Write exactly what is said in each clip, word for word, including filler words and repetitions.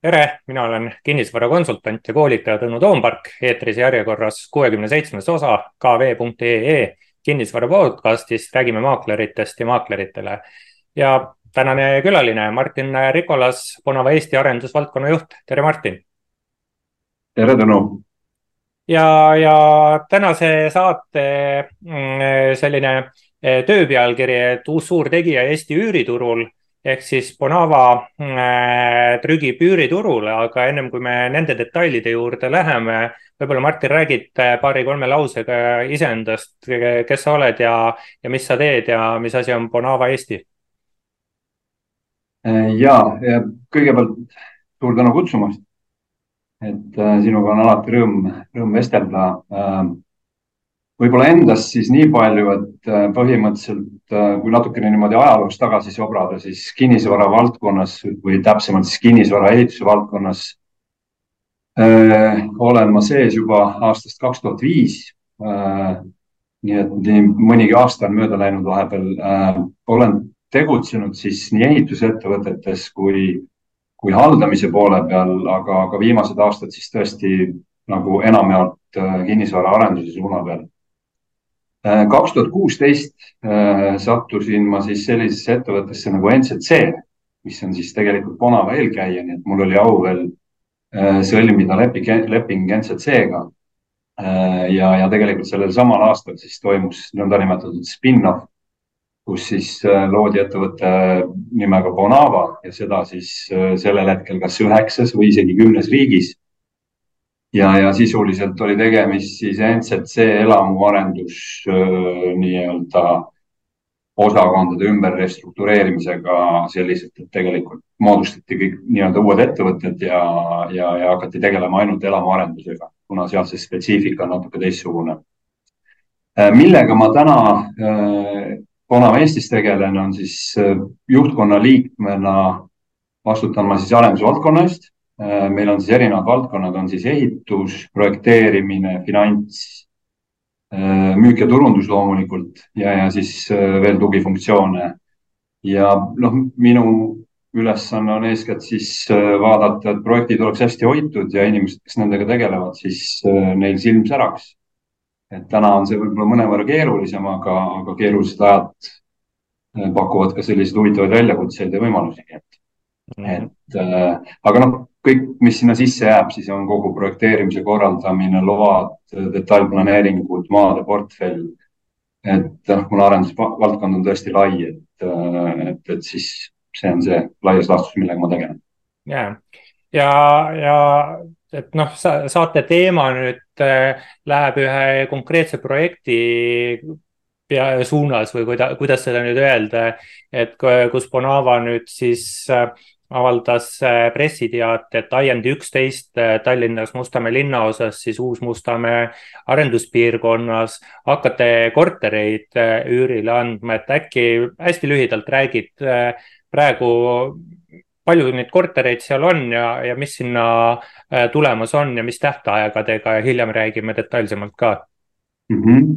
Tere, mina olen kinnisvarakonsultant ja koolitaja Tõnu Toompark, eetris järjekorras kuuekümne seitsmes osa k v punkt e e kinnisvara podcastist räägime maakleritest ja maakleritele. Ja tänane külaline Martin Rikolas, Bonava Eesti arendusvaldkonna juht. Tere, Martin! Tere, Tõnu! Ja, ja tänase saate selline tööpealkiri, et uus suur tegija Eesti üüriturul ehk siis Bonava trügib üüriturule, aga ennem kui me nende detailide juurde läheme, võib-olla Martin räägid paari-kolme lausega iseendast, kes sa oled ja, ja mis sa teed ja mis asi on Bonava Eesti? Ja, ja kõigepealt suur tänu kutsumast, et sinuga on alati rõõm, rõõm vestelda. Võib-olla endast siis nii palju, et põhimõtteliselt, kui natukene niimoodi ajaloost tagasi sobrada, siis kinnisvara valdkonnas või täpsemalt siis kinnisvara ehituse valdkonnas öö, olen ma sees juba aastast kaks tuhat viis. Nii et nii mõnigi aasta on mööda läinud vahepeal. Öö, olen tegutsenud siis nii ehitusettevõtetes kui, kui haldamise poole peal, aga, aga viimased aastad siis tõesti nagu enamjaolt kinnisvara arenduse suuna peal. kaks tuhat kuusteist sattusin ma siis sellisesse ettevõttesse nagu N Z C, mis on siis tegelikult Bonava eelkäija, nii et mul oli au veel sõlmida leping, leping N Z C-ga. Ja, ja tegelikult sellel samal aastal siis toimus nõndanimetatud spin-off, kus siis loodi ettevõtte nimega Bonava ja seda siis sellel hetkel kas üheksas või isegi kümnes riigis. Ja, ja sisuliselt oli tegemist siis N Z C elamuarendus nii-öelda osakondade ümber restruktureerimisega selliselt, et tegelikult moodustati kõik nii-öelda uued ettevõtted ja, ja, ja hakati tegelema ainult elamuarendusega, kuna seal see spetsiifika on natuke teissugune. Millega ma täna Bonava Eestis tegelen, on siis juhtkonna liikmena vastutan ma siis arendusvaldkonna eest. Meil on siis erinevad valdkonnad, on siis ehitus, projekteerimine, finants, müük ja turundus loomulikult ja, ja siis veel tugifunktsioone. Ja noh, minu ülesanne on eeskätt siis vaadata, et projektid oleks hästi hoitud ja inimesed, kes nendega tegelevad, siis neil silm säraks. Et täna on see võib-olla mõnevõrra keerulisem, aga, aga keerulised ajad pakuvad ka selliseid huvitavaid väljakutseid ja võimalusi. Et, et, aga noh, kõik, mis sinna sisse jääb, siis on kogu projekteerimise korraldamine, load, detailplaneeringud, maade portfell. Et kuna arendusvaldkond on tõesti lai, et, et, et siis see on see laias laastus, millega ma tegelen. Ja, ja, ja et noh, saate teema nüüd läheb ühe konkreetse projekti pea suunas või kuida, kuidas seda nüüd öelda, et kus Bonava nüüd siis avaldas pressiteate, et I N D üksteist Tallinnas Mustamäe linnaosas, siis uus Mustamäe arenduspiirkonnas hakkate kortereid üürile andma, et äkki hästi lühidalt räägid praegu, palju neid kortereid seal on ja, ja mis sinna tulemas on ja mis tähtaegadega ja hiljem räägime detailsemalt ka. Mm-hmm.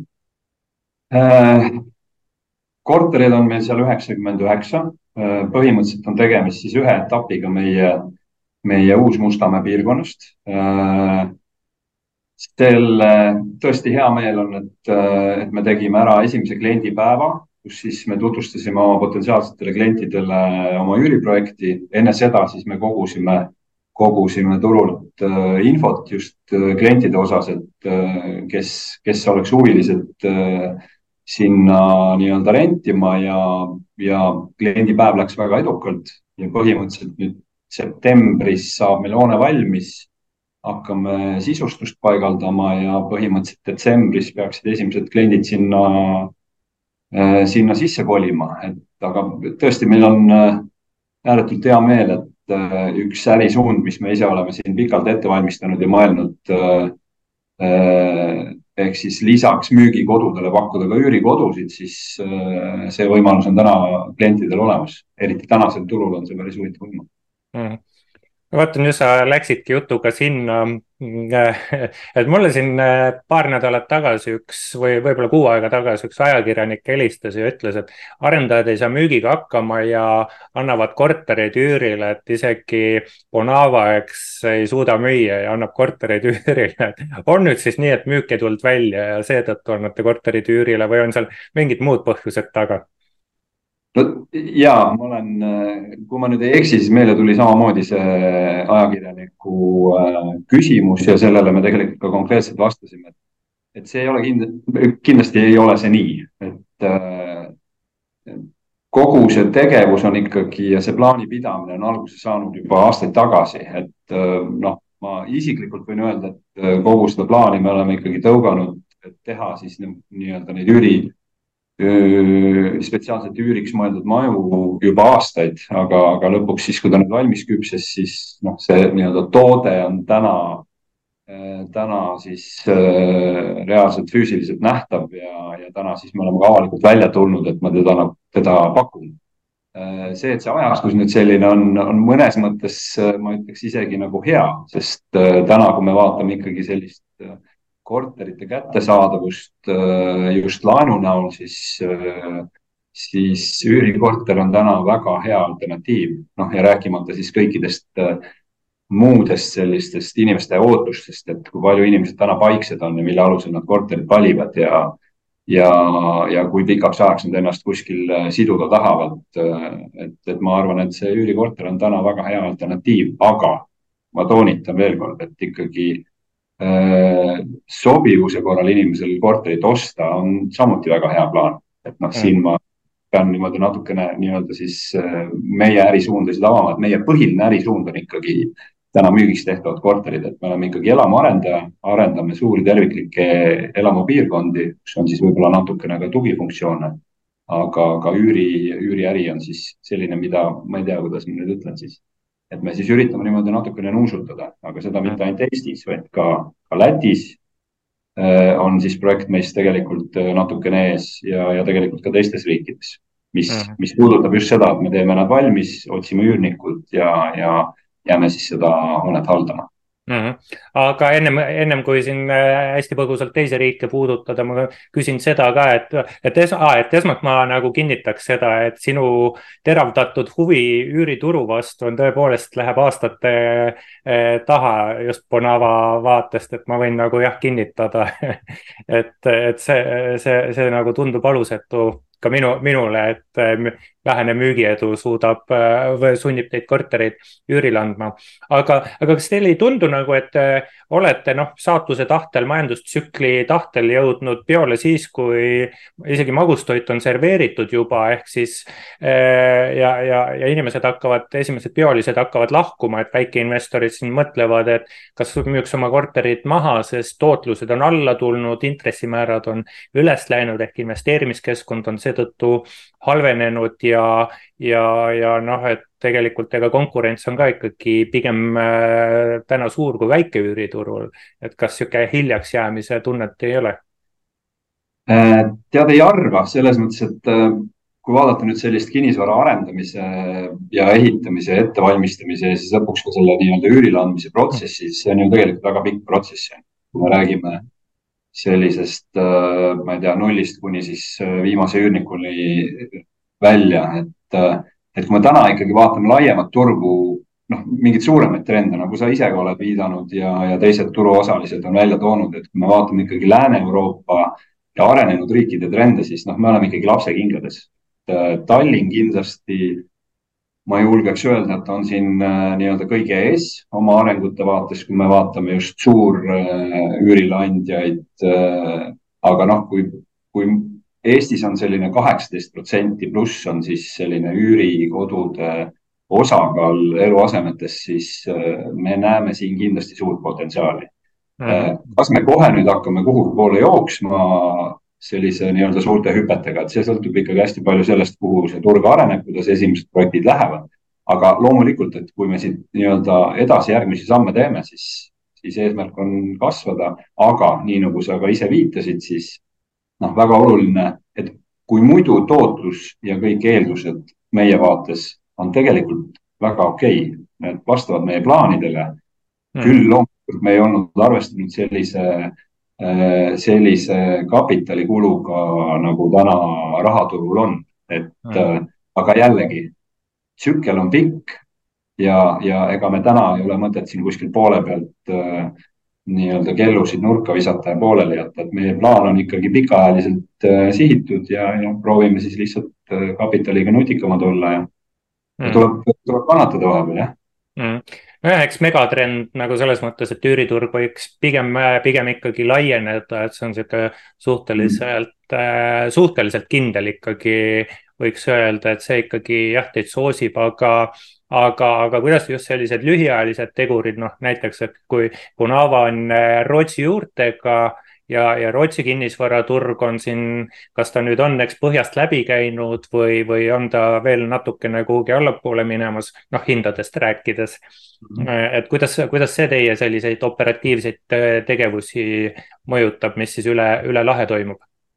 Äh, korterid on meil seal üheksakümmend üheksa. Põhimõtteliselt on tegemist siis ühe etapiga meie, meie uus Mustamäe piirkonnast. Selle tõesti hea meel on, et, et me tegime ära esimese kliendipäeva, kus siis me tutvustasime oma potentsiaalsetele klientidele oma üüriprojekti. Enne seda siis me kogusime, kogusime turult infot just klientide osas, et kes, kes oleks huvilised sinna nii-öelda rentima ja, ja kliendipäev läks väga edukalt ja põhimõtteliselt nüüd septembris saab meil hoone valmis, hakkame sisustust paigaldama ja põhimõtteliselt detsembris peaksid esimesed kliendid sinna, sinna sisse kolima. Et, aga tõesti, meil on ääretult hea meel, et üks ärisuund, mis me ise oleme siin pikalt ette valmistanud ja mõelnud ehk siis lisaks müügikodudele pakkuda ka üürikodusid, siis see võimalus on täna klientidel olemas. Eriti tänasel turul on see päris huvitav võimalus. Hmm. Vaatan, just sa läksidki jutuga sinna, et mulle siin paar nädalat tagasi üks või võib-olla kuu aega tagasi üks ajakirjanik helistas ja ütles, et arendajad ei saa müügiga hakkama ja annavad kortereid üürile, et isegi Bonava, eks, ei suuda müüa ja annab kortereid üürile. On nüüd siis nii, et müük ei tulnud välja ja seetõttu annate korterid üürile või on seal mingid muud põhjused taga? No, jaa, ma olen, kui ma nüüd ei eksi, siis meile tuli samamoodi see ajakirjaniku küsimus ja sellele me tegelikult ka konkreetselt vastasime, et see ei ole kindlasti, kindlasti ei ole see nii, et kogu see tegevus on ikkagi ja see plaani pidamine on alguse saanud juba aastaid tagasi, et noh, ma isiklikult võin öelda, et kogu seda plaani me oleme ikkagi tõuganud, et teha siis nii-öelda neid üüri spetsiaalselt üüriks mõeldud maju juba aastaid, aga, aga lõpuks siis, kui ta nüüd valmis küpses, siis noh, see nii-öelda toode on täna, täna siis reaalselt füüsiliselt nähtav ja, ja täna siis me oleme ka avalikult välja tulnud, et ma teda, teda pakun. See, et see ajastus nüüd selline on, on mõnes mõttes, ma ütleks isegi nagu hea, sest täna, kui me vaatame ikkagi sellist korterite kättesaadavust just laenu näol, siis, siis üürikorter on täna väga hea alternatiiv. Noh, ja rääkimata siis kõikidest muudest sellistest inimeste ootustest, et kui palju inimesed täna paiksed on ja mille alusel nad korterid valivad ja, ja, ja kui pikaks ajaks nad ennast kuskil siduda tahavad. Et, et ma arvan, et see üürikorter on täna väga hea alternatiiv, aga ma toonitan veel kord, et ikkagi sobivuse korral inimesel korterit osta on samuti väga hea plaan. Et noh, siin ma pean niimoodi natukene nii-öelda siis meie ärisuundasid avama, et meie põhiline ärisuund on ikkagi täna müügiks tehtavad korterid, et me oleme ikkagi elamuarendaja, arendame suuri terviklikke elamupiirkondi, kus on siis võib-olla natukene ka tugifunktsioone, aga, aga üüri, üüriäri on siis selline, mida ma ei tea, kuidas ma nüüd ütlen siis. Et me siis üritame niimoodi natukene nuusutada, aga seda mitte ainult Eestis, vaid ka, ka Lätis on siis projekt meist tegelikult natukene ees ja, ja tegelikult ka teistes riikides, mis, mis puudutab just seda, et me teeme nad valmis, otsime üürnikud ja, ja jääme siis seda hoonet haldama. Mm-hmm. Aga ennem, ennem kui siin hästi põgusalt teise riike puudutada, ma küsin seda ka, et, et, es, ah, et esmalt ma nagu kinnitaks seda, et sinu teravdatud huvi üürituru vastu on tõepoolest läheb aastate eh, taha just Bonava vaatest, et ma võin nagu jah kinnitada, et, et see, see, see nagu tundub alusetu ka minu, minule, et vähene müügiedu suudab või sunnib teid kortereid üürile andma. Aga, aga kas teil ei tundu nagu, et olete noh, saatuse tahtel, majandustsükli tahtel jõudnud peole siis, kui isegi magustoit on serveeritud juba, ehk siis ja, ja, ja inimesed hakkavad, esimesed peolised hakkavad lahkuma, et väikeinvestorid siin mõtlevad, et kas müüks oma korterid maha, sest tootlused on alla tulnud, intressimäärad on üles läinud, ehk investeerimiskeskkond on seetõttu halvenenud ja, ja, ja noh, et tegelikult ega konkurents on ka ikkagi pigem äh, täna suur kui väike üüriturul, et kas sihuke hiljaks jäämise tunnet ei ole? Tead ei arva selles mõttes, et kui vaadata nüüd sellist kinnisvara arendamise ja ehitamise ja ettevalmistamise ja siis lõpuks ka selle nii-öelda üürile andmise protsessi, see on ju tegelikult väga pikk protsess. Kui me räägime sellisest, ma ei tea, nullist kuni siis viimase üürnikuni välja, et, et kui me täna ikkagi vaatame laiemat turgu, noh, mingid suuremaid trende, nagu sa ise ka oled viidanud ja, ja teised turuosalised on välja toonud, et kui me vaatame ikkagi Lääne-Euroopa ja arenenud riikide trende, siis noh, me oleme ikkagi lapsekingades. Tallinn kindlasti, ma julgeks öelda, et on siin nii-öelda kõige ees oma arengute vaates, kui me vaatame just suur üürileandjaid, aga noh, kui, kui Eestis on selline kaheksateist protsenti pluss on siis selline üürikodude osakaal eluasemetes, siis me näeme siin kindlasti suurt potentsiaali. Mm-hmm. Kas me kohe nüüd hakkame kuhugi poole jooksma sellise nii-öelda suurte hüpetega, et see sõltub ikkagi hästi palju sellest, kuhu see turg areneb, kuidas esimesed projektid lähevad. Aga loomulikult, et kui me siit nii-öelda edasi järgmisi samme teeme, siis, siis eesmärk on kasvada, aga nii nagu sa ka ise viitasid, siis noh, väga oluline, et kui muidu tootlus ja kõik eeldused meie vaates on tegelikult väga okei, need vastavad meie plaanidele, mm. küll loomulikult me ei olnud arvestanud sellise, sellise kapitalikuluga, nagu täna rahaturul on, et mm. aga jällegi, tsükkel on pikk ja, ja ega me täna ei ole mõtet siin kuskil poole pealt äh, nii-öelda kellusid nurka visata ja pooleli jätta, et meie plaan on ikkagi pikaajaliselt äh, sihitud ja, ja proovime siis lihtsalt äh, kapitaliga nutikamad olla ja, ja Mm. tuleb, tuleb kannatada vahepeal, jah. Mm. nojah, eks megatrend nagu selles mõttes, et üüriturg võiks pigem, pigem ikkagi laieneda, et see on sihuke suhteliselt mm., suhteliselt kindel ikkagi, võiks öelda, et see ikkagi jah, teid soosib, aga aga, aga kuidas just sellised lühiajalised tegurid, noh näiteks, et kui Bonava on Rootsi juurtega ja, ja Rootsi kinnisvaraturg on siin, kas ta nüüd on eks põhjast läbi käinud või, või on ta veel natukene kuhugi allapoole minemas, noh hindadest rääkides. Et kuidas, kuidas see teie selliseid operatiivseid tegevusi mõjutab, mis siis üle, üle lahe toimub?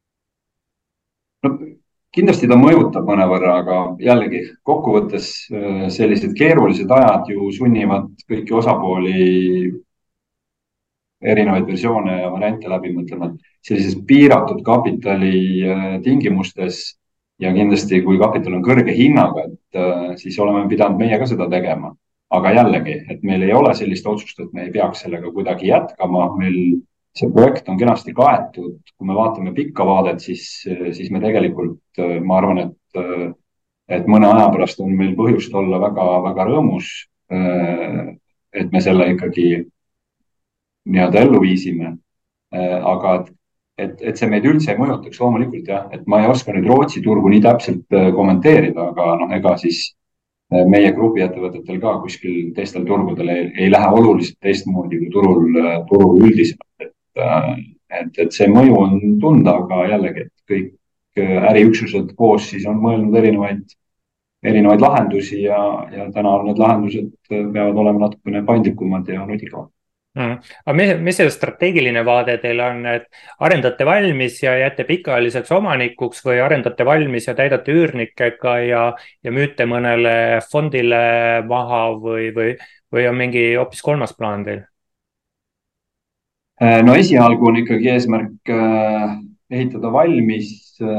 No, kindlasti ta mõjutab mõnevõrra, aga jällegi kokkuvõttes sellised keerulised ajad ju sunnivad kõiki osapooli erinevaid versioone ja variante läbi mõtlema. Sellises piiratud kapitali tingimustes ja kindlasti, kui kapital on kõrge hinnaga, et siis oleme pidanud meie ka seda tegema. Aga jällegi, et meil ei ole sellist otsust, et me ei peaks sellega kuidagi jätkama. Meil see projekt on kenasti kaetud. Kui me vaatame pikka vaadet, siis, siis me tegelikult, ma arvan, et, et mõne aja pärast on meil põhjust olla väga, väga rõõmus, et me selle ikkagi nii-öelda ellu viisime. Aga et, et, et see meid üldse ei mõjutaks loomulikult jah, et ma ei oska nüüd Rootsi turgu nii täpselt kommenteerida, aga noh, ega siis meie grupiettevõtetel ka kuskil teistel turgudel ei, ei lähe oluliselt teistmoodi kui turul, turul üldisemalt. Et, et, et see mõju on tunda, aga jällegi, et kõik äriüksused koos siis on mõelnud erinevaid, erinevaid lahendusi ja, ja täna need lahendused peavad olema natukene paindlikumad ja nutikamad. Mm. aga mis, mis see strateegiline vaade teil on, et arendate valmis ja jääte pikaajaliseks omanikuks või arendate valmis ja täidate üürnikega ja, ja müüte mõnele fondile maha või, või, või on mingi hoopis kolmas plaan teil? No esialgu on ikkagi eesmärk ehitada valmis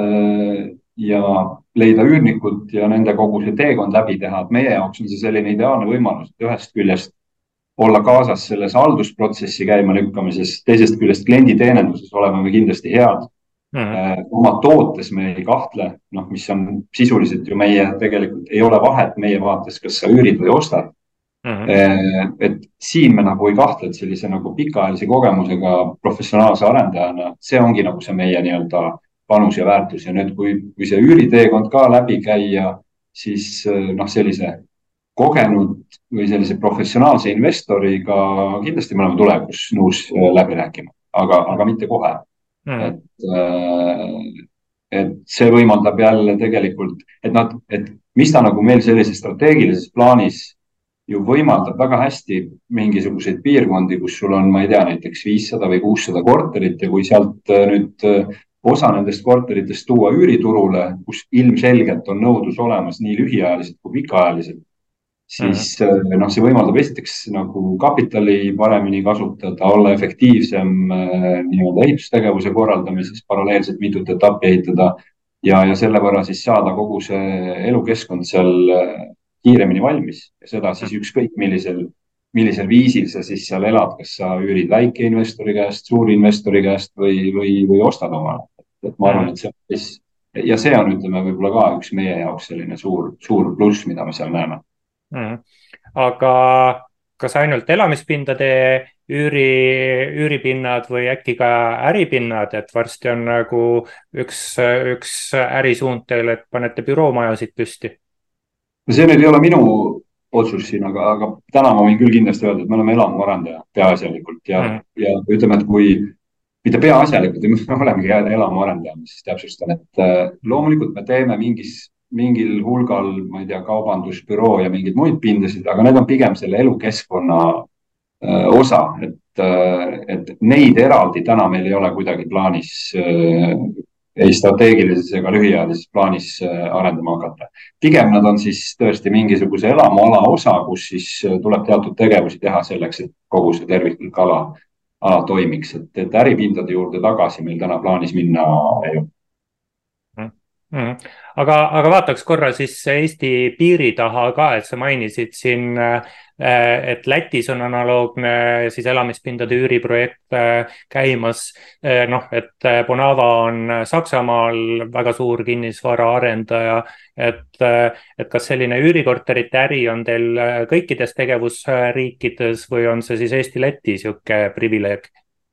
ja leida üürnikud ja nende kogu see teekond läbi teha, et meie jaoks on see selline ideaalne võimalus, et ühest küljest olla kaasas selles haldusprotsessi käima lükkamises, teisest küljest klienditeeninduses oleme me kindlasti head. Mm-hmm. Oma tootes me ei kahtle, noh, mis on sisuliselt ju meie tegelikult ei ole vahet meie vaates, kas sa üürid või ostad. Mm-hmm. Et siin me nagu ei kahtle, et sellise nagu pikaajalise kogemusega professionaalse arendajana, see ongi nagu see meie nii-öelda panus ja väärtus ja nüüd, kui, kui see üüriteekond ka läbi käia, siis noh, sellise kogenud või sellise professionaalse investoriga kindlasti me oleme tulevikus nõus läbi rääkima, aga, aga mitte kohe. Mm. Et, et see võimaldab jälle tegelikult, et nad, et mis ta nagu meil sellises strateegilises plaanis ju võimaldab väga hästi mingisuguseid piirkondi, kus sul on, ma ei tea, näiteks viissada või kuussada korterit ja kui sealt nüüd osa nendest korteritest tuua üüriturule, kus ilmselgelt on nõudlus olemas nii lühiajaliselt kui pikaajaliselt, siis mm-hmm. noh, see võimaldab esiteks nagu kapitali paremini kasutada, olla efektiivsem nii-öelda ehitustegevuse korraldamises, paralleelselt mitut etappi ehitada ja, ja selle võrra siis saada kogu see elukeskkond seal kiiremini valmis ja seda siis ükskõik millisel, millisel viisil sa siis seal elad, kas sa üürid väikeinvestori käest, suurinvestori käest või, või, või ostad omale. Et ma arvan, et see on siis, ja see on, ütleme, võib-olla ka üks meie jaoks selline suur, suur pluss, mida me seal näeme. Mm. aga kas ainult elamispindade üüri, üüripinnad või äkki ka äripinnad, et varsti on nagu üks, üks ärisuund teil, et panete büroomajasid püsti? See nüüd ei ole minu otsus siin, aga, aga täna ma võin küll kindlasti öelda, et me oleme elamuarendaja peaasjalikult ja, mm. ja ütleme, et kui mitte peaasjalikult, me olemegi elamuarendaja, siis täpsustan, et loomulikult me teeme mingis mingil hulgal, ma ei tea, kaubandusbüroo ja mingeid muid pindasid, aga need on pigem selle elukeskkonna äh, osa, et, äh, et neid eraldi täna meil ei ole kuidagi plaanis äh, ei strateegilises ega lühiajalises plaanis arendama hakata. Pigem nad on siis tõesti mingisuguse elamuala osa, kus siis tuleb teatud tegevusi teha selleks, et kogu see terviklik ala, ala toimiks, et, et äripindade juurde tagasi meil täna plaanis minna ei ole. Mm. aga, aga vaataks korra siis Eesti piiri taha ka, et sa mainisid siin, et Lätis on analoogne siis elamispindade üüriprojekt käimas, noh, et Bonava on Saksamaal väga suur kinnisvara arendaja, et, et kas selline üürikorterite äri on teil kõikides tegevusriikides või on see siis Eesti-Läti sihuke privileeg?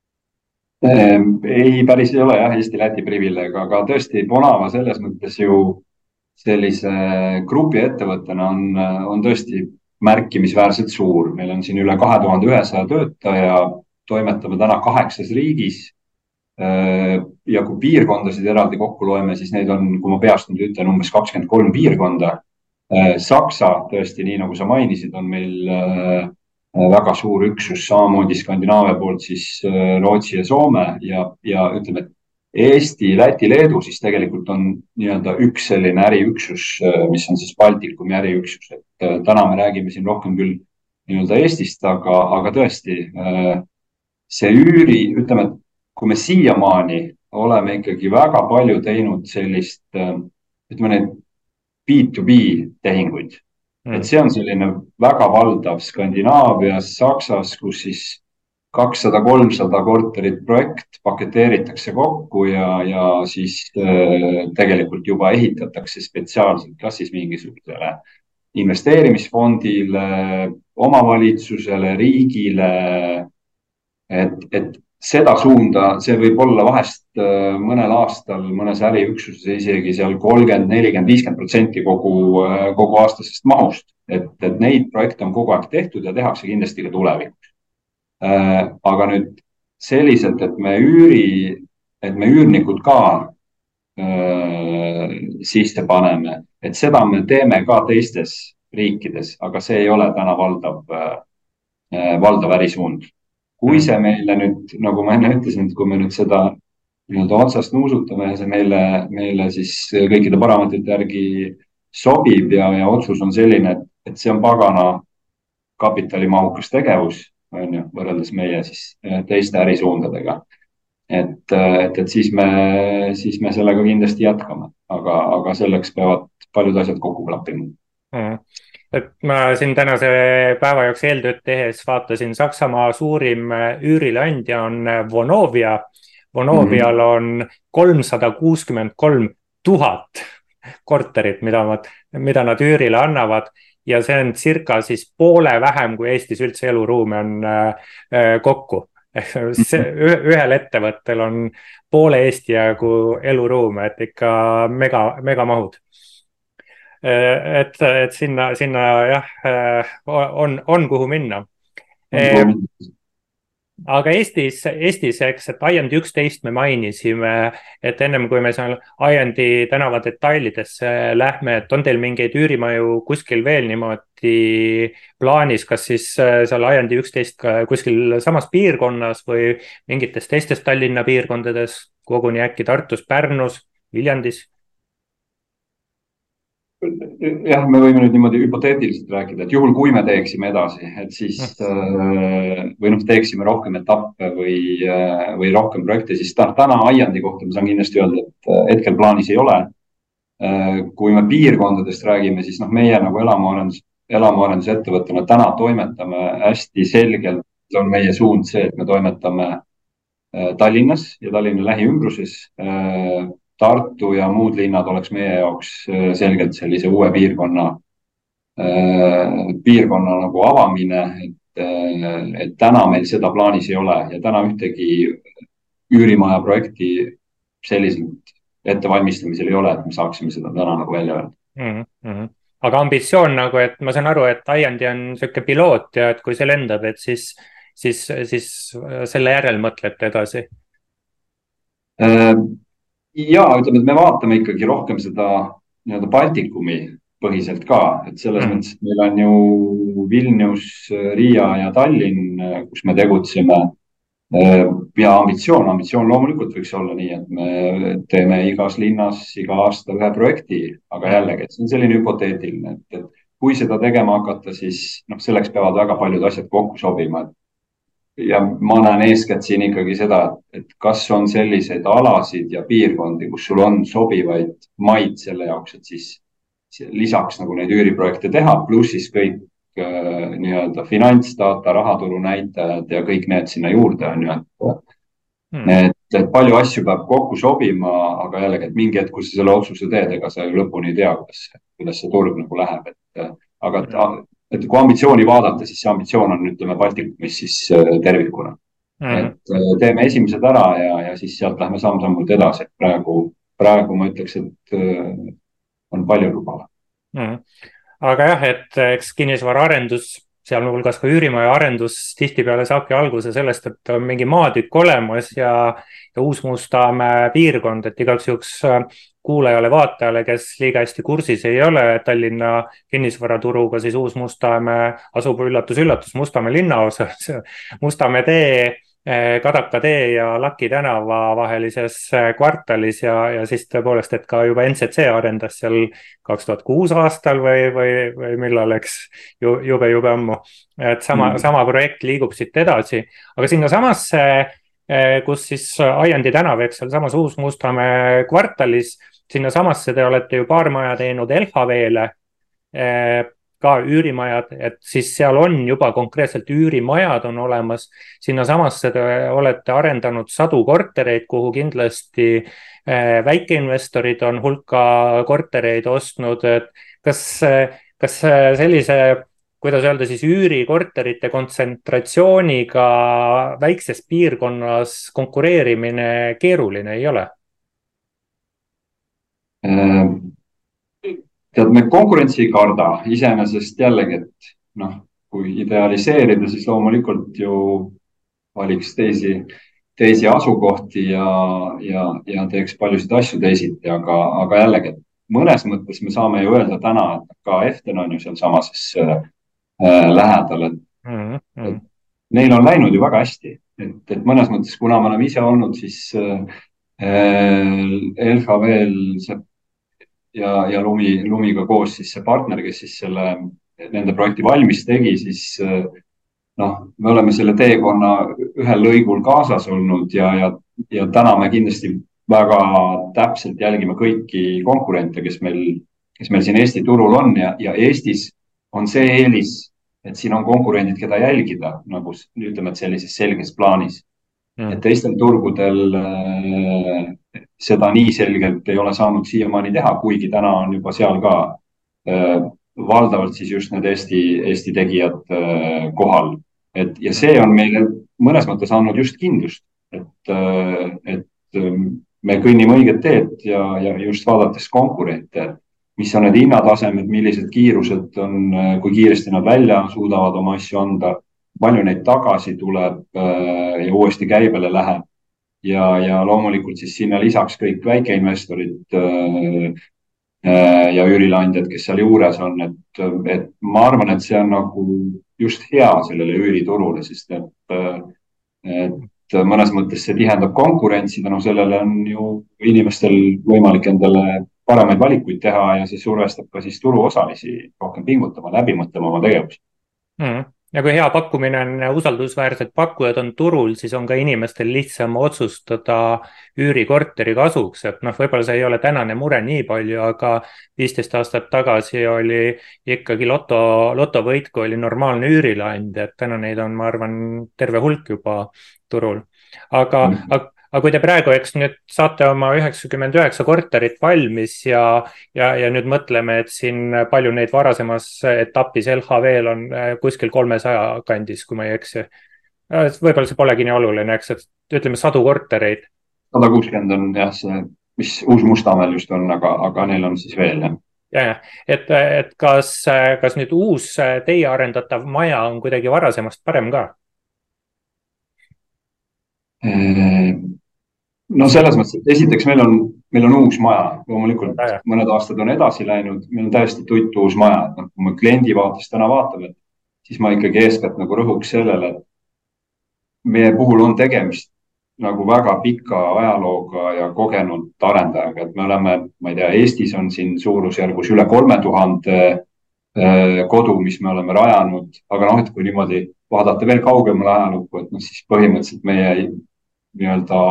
Ei, päris ei ole jah Eesti-Läti privileeg, aga tõesti Bonava selles mõttes ju sellise grupi ettevõttena on, on tõesti märkimisväärselt suur. Meil on siin üle kahe tuhande ühesaja töötaja, toimetame täna kaheksas riigis. Ja kui piirkondasid eraldi kokku loeme, siis neid on, kui ma peast nüüd ütlen, umbes kakskümmend kolm piirkonda. Saksa tõesti, nii nagu sa mainisid, on meil väga suur üksus, samamoodi Skandinaavia poolt siis Rootsi ja Soome ja, ja ütleme, et Eesti, Läti, Leedu siis tegelikult on nii-öelda üks selline äriüksus, mis on siis Baltikumi äriüksus, et täna me räägime siin rohkem küll nii-öelda Eestist, aga, aga tõesti see üüri, ütleme, et kui me siiamaani oleme ikkagi väga palju teinud sellist, ütleme neid B to B tehinguid. Et see on selline väga valdav Skandinaavias, Saksas, kus siis kakssada kolmsada korterit projekt paketeeritakse kokku ja, ja siis äh, tegelikult juba ehitatakse spetsiaalselt, kas siis mingisugusele investeerimisfondile, omavalitsusele, riigile. Et, et seda suunda, see võib olla vahest äh, mõnel aastal mõnes äriüksuses isegi seal kolmkümmend, nelikümmend, viiskümmend protsenti kogu, äh, kogu aastasest mahust. Et, et neid projekte on kogu aeg tehtud ja tehakse kindlasti ka tulevikus. Äh, aga nüüd selliselt, et me üüri, et me üürnikud ka äh, sisse paneme, et seda me teeme ka teistes riikides, aga see ei ole täna valdav, äh, valdav ärisuund. Kui see meile nüüd, nagu ma enne ütlesin, et kui me nüüd seda nii-öelda otsast nuusutame ja see meile, meile siis kõikide parameetrite järgi sobib ja, ja otsus on selline, et, et see on pagana kapitalimahukas tegevus, on ju, võrreldes meie siis teiste ärisuundadega. Et, et, et siis me, siis me sellega kindlasti jätkame, aga, aga selleks peavad paljud asjad kokku klappima. Mm. Et ma siin tänase päeva jooksul eeltööd tehes vaatasin, Saksamaa suurim üürileandja on Vonovia. Vonovial on kolmsada kuuskümmend kolm tuhat korterit, mida, mida nad üürile annavad ja see on circa siis poole vähem, kui Eestis üldse eluruume on kokku. Ühel ettevõttel on poole Eesti jagu eluruume, et ikka mega, mega mahud. Et, et sinna, sinna jah, on, on kuhu minna. On aga Eestis, Eestis, eks, et I and üksteist me mainisime, et ennem kui me seal I and tänava detailidesse lähme, et on teil mingeid üürimaju kuskil veel niimoodi plaanis, kas siis seal I and üksteist kuskil samas piirkonnas või mingites teistes Tallinna piirkondades, koguni äkki Tartus, Pärnus, Viljandis? Jah, me võime nüüd niimoodi hüpoteetiliselt rääkida, et juhul kui me teeksime edasi, et siis või noh, teeksime rohkem etappe või, või rohkem projekte, siis täna I and kohta ma saan kindlasti öelda, et hetkel plaanis ei ole. Kui me piirkondadest räägime, siis noh, meie nagu elamuarendus, elamuarendusettevõttena täna toimetame hästi selgelt, on meie suund see, et me toimetame Tallinnas ja Tallinna lähiümbruses. Tartu ja muud linnad oleks meie jaoks selgelt sellise uue piirkonna, piirkonna nagu avamine, et, et täna meil seda plaanis ei ole ja täna ühtegi üürimaja projekti selliselt ettevalmistamisel ei ole, et me saaksime seda täna nagu välja öelda. Mm -hmm. Aga ambitsioon nagu, et ma saan aru, et I and on selline piloot ja et kui see lendab, et siis, siis, siis selle järel mõtlete edasi? Ja ütleme, et me vaatame ikkagi rohkem seda nii-öelda Baltikumi põhiselt ka, et selles mm. mõttes, et meil on ju Vilnius, Riia ja Tallinn, kus me tegutseme. ja ambitsioon, ambitsioon loomulikult võiks olla nii, et me teeme igas linnas iga aasta ühe projekti, aga jällegi, et see on selline hüpoteetiline, et, et kui seda tegema hakata, siis noh, selleks peavad väga paljud asjad kokku sobima. ja ma näen eeskätt siin ikkagi seda, et kas on selliseid alasid ja piirkondi, kus sul on sobivaid maid selle jaoks, et siis lisaks nagu neid üüriprojekte teha, pluss siis kõik äh, nii-öelda finantsdata, rahaturu näitajad ja kõik need sinna juurde on ju, et hmm. et, et palju asju peab kokku sobima, aga jällegi, et mingi hetk, kui sa selle otsuse teed, ega sa ju lõpuni ei tea, kuidas, kuidas see turg nagu läheb, et aga hmm. et kui ambitsiooni vaadata, siis see ambitsioon on, ütleme, Baltikumis siis tervikuna hmm.. et teeme esimesed ära ja, ja siis sealt lähme samm-sammult edasi, et praegu, praegu ma ütleks, et on palju lubava hmm.. aga jah, et eks kinnisvaraarendus, sealhulgas ka üürimaja arendus tihtipeale saabki alguse sellest, et on mingi maatükk olemas ja, ja Uus-Mustamäe piirkond, et igaks juhuks kuulajale, vaatajale, kes liiga hästi kursis ei ole Tallinna kinnisvaraturuga, siis Uus-Mustamäe asub üllatus-üllatus Mustamäe linnaosas. Mustamäe tee, Kadaka tee ja Laki tänava vahelises kvartalis ja, ja siis tõepoolest, et ka juba N Z C arendas seal kaks tuhat kuus aastal või, või, või millal, eks ju, jube, jube ammu. Et sama, mm. sama projekt liigub siit edasi, aga sinna samasse, kus siis Aiandi tänav, eks seal samas Uus-Mustamäe kvartalis, sinna samasse te olete ju paar maja teinud L H V-le, ka üürimajad, et siis seal on juba konkreetselt üürimajad on olemas. Sinna samasse te olete arendanud sadu kortereid, kuhu kindlasti väikeinvestorid on hulka kortereid ostnud. Et kas, kas sellise, kuidas öelda siis, üürikorterite kontsentratsiooniga väikses piirkonnas konkureerimine keeruline ei ole? Tead, me konkurentsi ei karda iseenesest jällegi, et noh, kui idealiseerida, siis loomulikult ju valiks teisi, teisi asukohti ja, ja, ja teeks paljusid asju teisiti, aga, aga jällegi, et mõnes mõttes me saame ju öelda täna, et ka Eften on ju seal samases äh, lähedal, et, mm -hmm. et neil on läinud ju väga hästi, et, et mõnes mõttes, kuna me oleme ise olnud, siis äh, L H V-l see ja, ja Lumi, Lumiga koos siis see partner, kes siis selle, nende projekti valmis tegi, siis noh, me oleme selle teekonna ühel lõigul kaasas olnud ja, ja, ja täna me kindlasti väga täpselt jälgime kõiki konkurente, kes meil, kes meil siin Eesti turul on ja, ja Eestis on see eelis, et siin on konkurendid, keda jälgida, nagu ütleme, et sellises selges plaanis. Mm. Et teistel turgudel äh, seda nii selgelt ei ole saanud siiamaani teha, kuigi täna on juba seal ka äh, valdavalt siis just need Eesti, Eesti tegijad äh, kohal. Et, ja see on meile mõnes mõttes andnud just kindlust, et, äh, et me kõnnime õiget teed ja, ja just vaadates konkurente, mis on need hinnatasemed, millised kiirused on, kui kiiresti nad välja suudavad oma asju anda, palju neid tagasi tuleb äh, ja uuesti käibele läheb. Ja, ja loomulikult siis sinna lisaks kõik väikeinvestorid äh, äh, ja üürileandjad, kes seal juures on, et, et ma arvan, et see on nagu just hea sellele üüriturule, sest et, et mõnes mõttes see tihendab konkurentsi, tänu sellele on ju inimestel võimalik endale paremaid valikuid teha ja see survestab ka siis turuosalisi rohkem pingutama, läbi mõtlema oma tegevusi. Mm. Ja kui hea pakkumine on, usaldusväärsed pakkujad on turul, siis on ka inimestel lihtsam otsustada üürikorteri kasuks, et noh, võib-olla see ei ole tänane mure nii palju, aga viisteist aastat tagasi oli ikkagi loto, lotovõit, kui oli normaalne üürileand, et täna neid on, ma arvan, terve hulk juba turul. Aga, mm. aga Aga kui te praegu, eks nüüd saate oma üheksakümmend üheksa korterit valmis ja, ja, ja nüüd mõtleme, et siin palju neid varasemas etapis L H V-l on kuskil kolmesaja kandis, kui ma ei eksi. Võib-olla see polegi nii oluline, eks, et ütleme sadu kortereid. sada kuuskümmend on jah see, mis Uus-Mustamäel just on, aga, aga neil on siis veel jah. Ja, ja. Et, et kas, kas nüüd uus teie arendatav maja on kuidagi varasemast parem ka? No selles mõttes, et esiteks meil on, meil on uus maja, loomulikult ja, mõned aastad on edasi läinud, meil on täiesti tutt uus maja, et noh, kui ma kliendi vaates täna vaatame, siis ma ikkagi eeskätt nagu rõhuks sellele, meie puhul on tegemist nagu väga pika ajalooga ja kogenud arendajaga, et me oleme, ma ei tea, Eestis on siin suurusjärgus üle kolme tuhande kodu, mis me oleme rajanud, aga noh, et kui niimoodi vaadata veel kaugemale ajalukku, et noh, siis põhimõtteliselt meie nii-öelda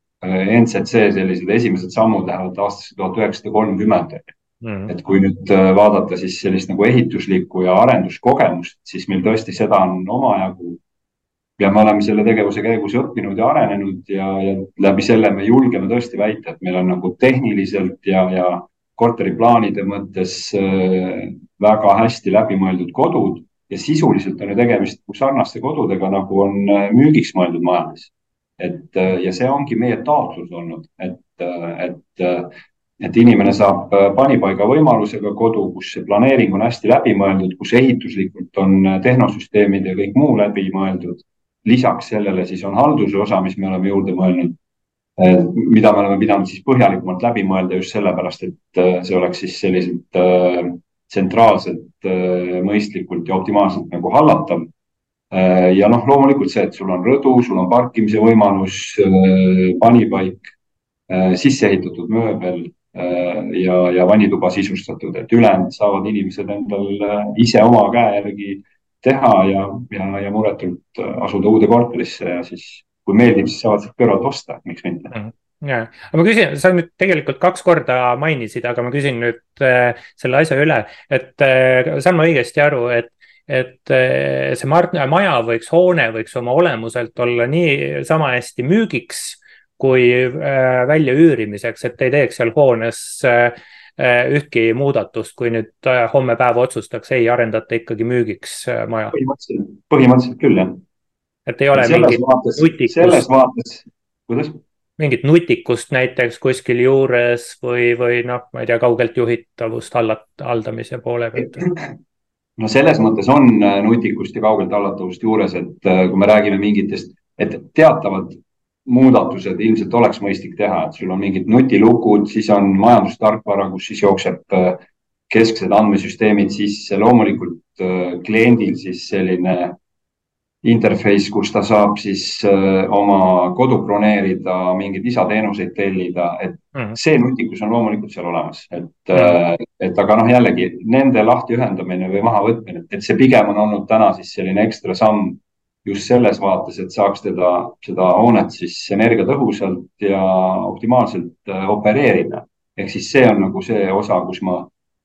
N Z C sellised esimesed sammud lähevad aastasse tuhat üheksasada kolmkümmend. mm. et kui nüüd vaadata siis sellist nagu ehituslikku ja arenduskogemust, siis meil tõesti seda on omajagu. Ja me oleme selle tegevuse käigus õppinud ja arenenud ja, ja läbi selle me julgeme tõesti väita, et meil on nagu tehniliselt ja, ja korteriplaanide mõttes väga hästi läbimõeldud kodud ja sisuliselt on ju tegemist sarnaste kodudega, nagu on müügiks mõeldud majades. Et, ja see ongi meie taotlus olnud, et, et, et inimene saab panipaiga võimalusega kodu, kus see planeering on hästi läbimõeldud, kus ehituslikult on tehnosüsteemid ja kõik muu läbimõeldud. Lisaks sellele siis on halduse osa, mis me oleme juurde mõelnud, mida me oleme pidanud siis põhjalikumalt läbi mõelda just sellepärast, et see oleks siis selliselt tsentraalselt, mõistlikult ja optimaalselt nagu hallatav. Ja noh, loomulikult see, et sul on rõdu, sul on parkimise võimalus, panipaik, sisse ehitatud mööbel ja, ja vannituba sisustatud, et ülejäänud saavad inimesed endal ise oma käe järgi teha ja, ja, ja muretult asuda uude korterisse ja siis kui meeldib, siis saavad sealt kõrvalt osta, miks mitte. Ja, aga ma küsin, sa nüüd tegelikult kaks korda mainisid, aga ma küsin nüüd äh, selle asja üle, et äh, saan ma õigesti aru, et, et äh, see maja võiks, hoone võiks oma olemuselt olla nii sama hästi müügiks kui äh, välja üürimiseks, et ei teeks seal hoones äh, ühtki muudatust, kui nüüd homme päeva otsustaks, ei arendata ikkagi müügiks maja. Põhimõtteliselt, põhimõtteliselt küll, jah. Et ei ole mingit vaates, nutikust, selles vaates, kuidas? Mingit nutikust näiteks kuskil juures või, või noh, ma ei tea, kaugelt juhitavust hallat, haldamise poole pealt. No selles mõttes on nutikust ja kaugelt hallatavust juures, et kui me räägime mingitest, et teatavad muudatused ilmselt oleks mõistlik teha, et sul on mingid nutilukud, siis on majandustarkvara, kus siis jookseb kesksed andmesüsteemid, siis loomulikult kliendil siis selline interface, kus ta saab siis oma kodu broneerida, mingeid lisateenuseid tellida, et mm. see nutikus on loomulikult seal olemas, et, mm. et aga noh, jällegi nende lahti ühendamine või maha võtmine, et see pigem on olnud täna siis selline ekstra samm just selles vaates, et saaks teda, seda hoonet siis energiatõhusalt ja optimaalselt opereerida. Ehk siis see on nagu see osa, kus ma,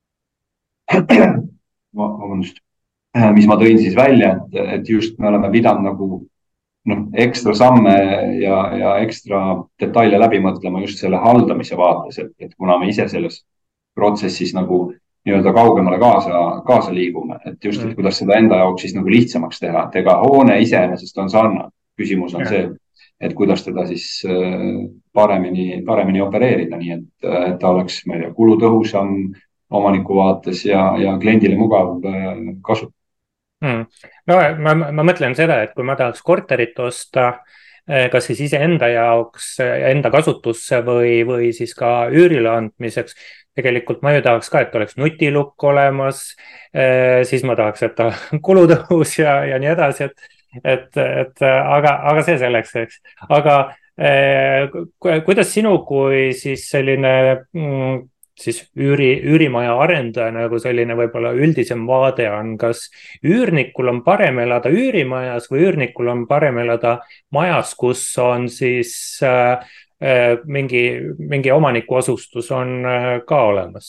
vabandust, mis ma tõin siis välja, et, et just me oleme pidanud nagu noh, ekstra samme ja, ja ekstra detaile läbi mõtlema just selle haldamise vaates, et, et kuna me ise selles protsessis nagu nii-öelda kaugemale kaasa, kaasa liigume, et just, et kuidas seda enda jaoks siis nagu lihtsamaks teha, et ega hoone iseenesest on sarnane. Küsimus on ja. see, et kuidas teda siis paremini, paremini opereerida, nii et, et ta oleks, ma ei tea, kulutõhusam omaniku vaates ja, ja kliendile mugav kasutada. Hmm. No ma, ma mõtlen seda, et kui ma tahaks korterit osta, kas siis ise enda jaoks, enda kasutusse või, või siis ka üürile andmiseks, tegelikult ma ju tahaks ka, et oleks nutilukk olemas, siis ma tahaks, et ta kulutõhus ja, ja nii edasi, et, et, et aga, aga see selleks, eks. Aga eh, kuidas sinu kui siis selline mm, siis üüri, üürimaja arendaja nagu selline võib-olla üldisem vaade on, kas üürnikul on parem elada üürimajas või üürnikul on parem elada majas, kus on siis äh, mingi, mingi omaniku asustus on ka olemas?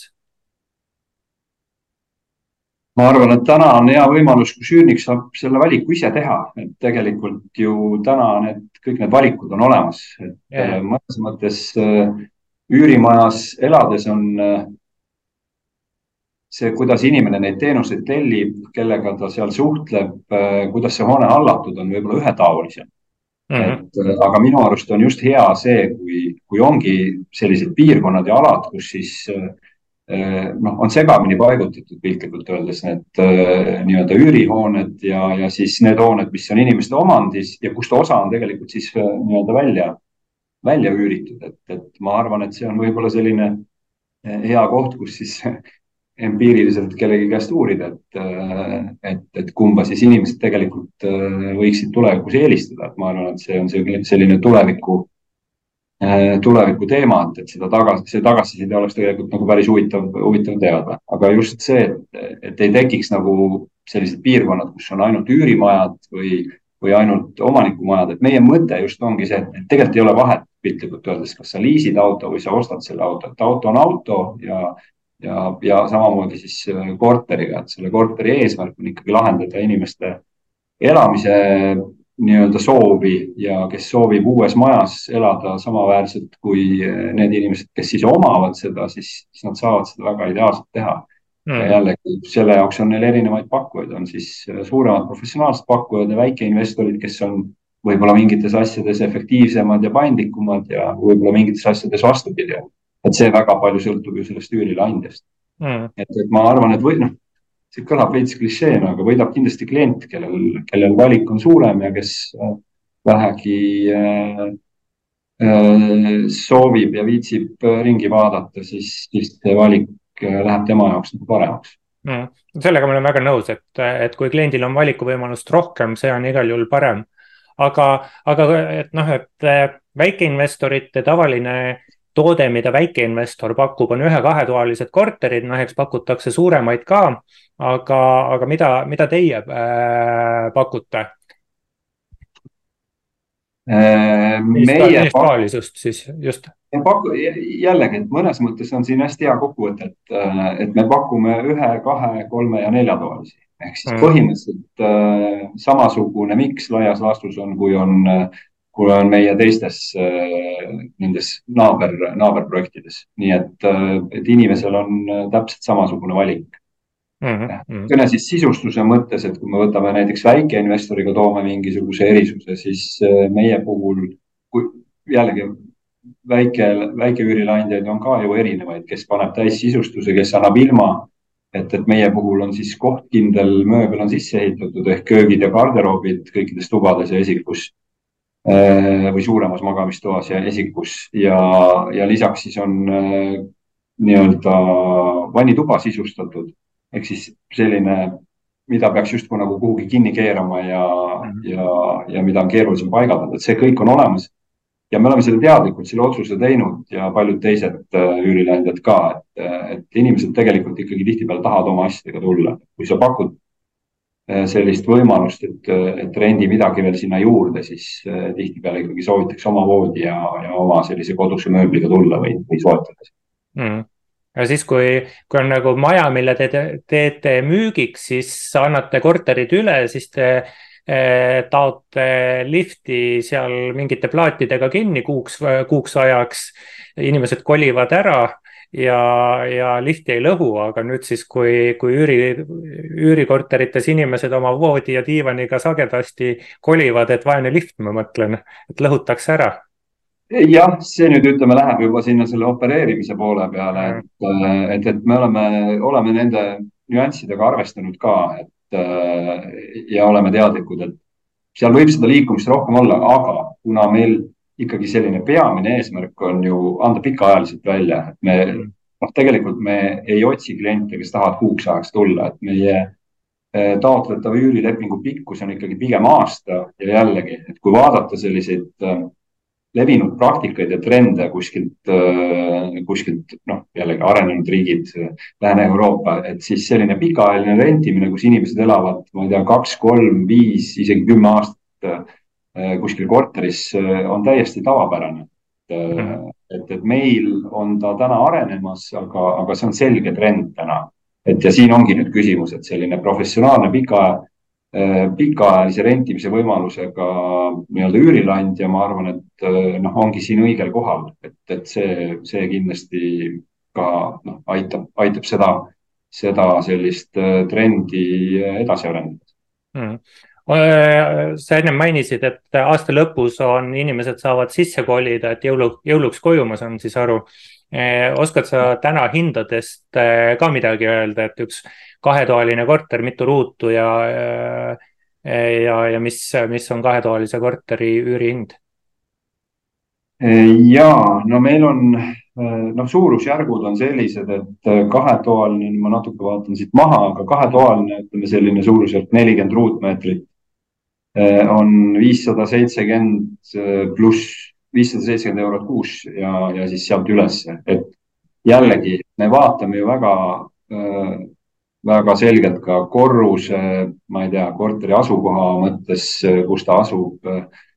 Ma arvan, et täna on hea võimalus, kus üürnik saab selle valiku ise teha, et tegelikult ju täna need, kõik need valikud on olemas, et yeah. mõnes mõttes üürimajas elades on see, kuidas inimene neid teenuseid tellib, kellega ta seal suhtleb, kuidas see hoone hallatud on võib-olla ühetaolisem. Mm-hmm. Et, aga minu arust on just hea see, kui, kui ongi sellised piirkonnad ja alad, kus siis noh, on segamini paigutatud piltlikult öeldes need nii-öelda üürihooned ja, ja siis need hooned, mis on inimeste omandis ja kust osa on tegelikult siis nii-öelda välja, välja üüritud. Et, et ma arvan, et see on võib-olla selline hea koht, kus siis empiiriliselt kellegi käest uurida, et, et, et kumba siis inimesed tegelikult võiksid tulevikus eelistada, et ma arvan, et see on selline tuleviku, tuleviku teema, et, et seda tagasi, see tagasiside oleks tegelikult nagu päris huvitav, huvitav teada, aga just see, et, et ei tekiks nagu sellised piirkonnad, kus on ainult üürimajad või, või ainult omanikumajad, et meie mõte just ongi see, et tegelikult ei ole vahet piltlikult öeldes, kas sa liisid auto või sa ostad selle auto, et auto on auto ja ja, ja samamoodi siis korteriga, et selle korteri eesmärk on ikkagi lahendada inimeste elamise nii-öelda soovi ja kes soovib uues majas elada samaväärselt kui need inimesed, kes siis omavad seda, siis, siis nad saavad seda väga ideaalselt teha. Mm. Ja jällegi selle jaoks on neil erinevaid pakkujaid, on siis suuremad professionaalsed pakkujad ja väikeinvestorid, kes on võib-olla mingites asjades efektiivsemad ja paindlikumad ja võib-olla mingites asjades vastupidi. Et see väga palju sõltub ju sellest üürileandjast mm.. et, et ma arvan, et või noh, see kõlab veits klišeena, aga võidab kindlasti klient, kellel, kellel valik on suurem ja kes vähegi äh, äh, soovib ja viitsib ringi vaadata, siis, siis see valik läheb tema jaoks nagu paremaks mm.. sellega ma olen väga nõus, et, et kui kliendil on valikuvõimalust rohkem, see on igal juhul parem. Aga, aga et noh, et väikeinvestorite tavaline toode, mida väikeinvestor pakub, on ühe-kahetoalised korterid, noh, eks pakutakse suuremaid ka, aga, aga mida, mida teie äh, pakute? Äh, meie pakkumisest siis just. Paku, jällegi, et mõnes mõttes on siin hästi hea kokkuvõte, et, et me pakume ühe, kahe, kolme ja neljatoalisi. Ehk siis mm. põhimõtteliselt äh, samasugune miks laias laastus on, kui on äh, kui on meie teistes nendes naaber, naaberprojektides. Nii et, et inimesel on täpselt samasugune valik. Mm -hmm. Kõne siis sisustuse mõttes, et kui me võtame näiteks väikeinvestoriga toome mingisuguse erisuse, siis meie puhul, kui jällegi väike, väike üürileandjaid on ka ju erinevaid, kes paneb täis sisustuse, kes annab ilma, et, et meie puhul on siis kohtkindel mööbel on sisse ehitatud ehk köögid ja garderoobid kõikides tubades ja esikus või suuremas magamistoas ja esikus ja, ja lisaks siis on nii-öelda vannituba sisustatud ehk siis selline, mida peaks justkui nagu kuhugi kinni keerama ja, ja, ja mida on keerulisem paigaldada, et see kõik on olemas ja me oleme selle teadlikult selle otsuse teinud ja paljud teised üürileandjad ka, et, et inimesed tegelikult ikkagi tihtipeale tahavad oma asjadega tulla, kui sa pakud sellist võimalust, et, et rendi midagi veel sinna juurde, siis tihtipeale ikkagi soovitakse oma voodi ja, ja oma sellise koduse mööbliga tulla või, või soetada mm.. ja siis, kui, kui on nagu maja, mille te teete müügiks, siis annate korterid üle, siis te eh, taote lifti seal mingite plaatidega kinni kuuks, kuuks ajaks, inimesed kolivad ära ja, ja lifti ei lõhu, aga nüüd siis, kui, kui üüri, üürikorterites inimesed oma voodi ja diivaniga sagedasti kolivad, et vaene lift, ma mõtlen, et lõhutakse ära. jah, see nüüd ütleme, läheb juba sinna selle opereerimise poole peale, et, et, et me oleme, oleme nende nüanssidega arvestanud ka, et ja oleme teadlikud, et seal võib seda liikumist rohkem olla, aga kuna meil ikkagi selline peamine eesmärk on ju anda pikaajaliselt välja, et me, noh, tegelikult me ei otsi kliente, kes tahavad kuuks ajaks tulla, et meie taotletav üürilepingu pikkus on ikkagi pigem aasta ja jällegi, et kui vaadata selliseid levinud praktikaid ja trende kuskilt, kuskilt, noh, jällegi arenenud riigid, Lääne-Euroopa, et siis selline pikaajaline rentimine, kus inimesed elavad, ma ei tea, kaks, kolm, viis, isegi kümme aastat kuskil korteris on täiesti tavapärane. Mm. Et, et meil on ta täna arenemas, aga, aga see on selge trend täna. Et ja siin ongi nüüd küsimus, et selline professionaalne pika, pikaajalise rentimise võimalusega nii-öelda üürileandja, ma arvan, et noh, ongi siin õigel kohal, et, et see, see kindlasti ka noh, aitab, aitab seda, seda sellist trendi edasi arendada. Mm. Sa enne mainisid, et aasta lõpus on inimesed saavad sisse kolida, et jõulu, jõuluks koju, ma saan siis aru. Oskad sa täna hindadest ka midagi öelda, et üks kahetoaline korter, mitu ruutu ja, ja, ja mis, mis on kahetoalise korteri üürihind? Ja, no meil on noh, suurusjärgud on sellised, et kahetoaline, ma natuke vaatan siit maha, aga kahetoaline, ütleme selline suurusjärk nelikümmend ruutmeetrit on viissada seitsekümmend pluss, viissada seitsekümmend eurot kuus ja, ja siis sealt ülesse, et jällegi me vaatame ju väga, väga selgelt ka korruse, ma ei tea, korteri asukoha mõttes, kus ta asub.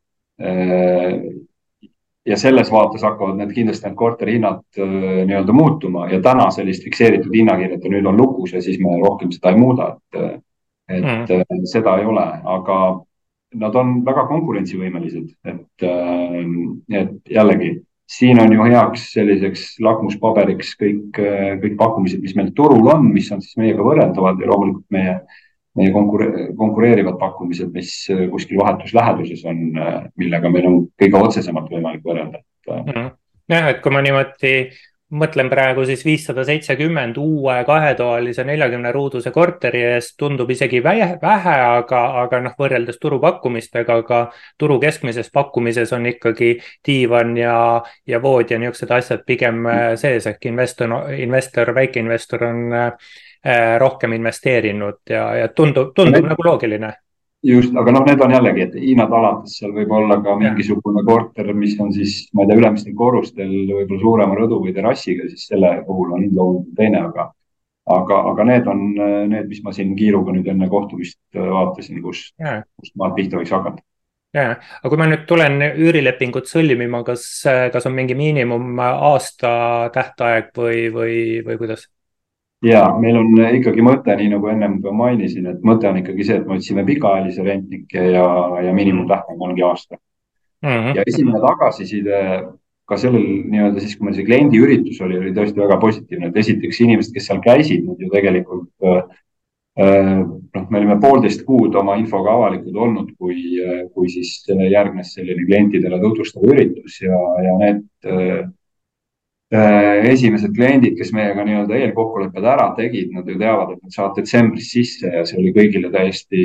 ja selles vaates hakkavad need kindlasti need korterihinnad nii-öelda muutuma ja täna sellist fikseeritud hinnakirjat ja nüüd on lukus ja siis me rohkem seda ei muuda, et, et mm. seda ei ole, aga nad on väga konkurentsivõimelised, et, et jällegi siin on ju heaks selliseks lakmuspaberiks kõik, kõik pakkumised, mis meil turul on, mis on siis meiega võrreldavad ja loomulikult meie, meie konkure, konkureerivad pakkumised, mis kuskil vahetus läheduses on, millega meil on kõige otsesemalt võimalik võrrelda. jah, et kui ma niimoodi mõtlen praegu siis viissada seitsekümmend uue kahetoalise neljakümne ruuduse korteri eest tundub isegi vähe, vähe aga, aga noh, võrreldes turupakkumistega, aga turu keskmises pakkumises on ikkagi diivan ja, ja vood ja niisugused asjad pigem sees, ehk investor, investor, väikeinvestor on rohkem investeerinud ja, ja tundub, tundub ja nagu loogiline. Just, aga noh, need on jällegi, et hinnad alates seal võib olla ka mingisugune korter, mis on siis, ma ei tea, ülemistel korrustel võib-olla suurema rõdu või terrassiga, siis selle puhul on loomulikult teine, aga, aga, aga need on need, mis ma siin kiiruga nüüd enne kohtumist vaatasin, kus, kust maalt pihta võiks hakata. Ja, aga kui ma nüüd tulen üürilepingut sõlmima, kas, kas on mingi miinimum aasta tähtaeg või, või, või kuidas? Ja meil on ikkagi mõte, nii nagu ennem ka mainisin, et mõte on ikkagi see, et me otsime pikaajalisi rentnikke ja, ja miinimumtähtaeg ongi aasta. Mm -hmm. Ja esimene tagasiside ka sellel nii-öelda siis, kui meil see kliendi üritus oli, oli tõesti väga positiivne, et esiteks inimesed, kes seal käisid, nad ju tegelikult äh, noh, me olime poolteist kuud oma infoga avalikud olnud, kui, kui siis järgnes selline klientidele tutvustav üritus ja, ja need äh, esimesed kliendid, kes meiega nii-öelda eelkokkulepped ära tegid, nad ju teavad, et nad saavad detsembris sisse ja see oli kõigile täiesti,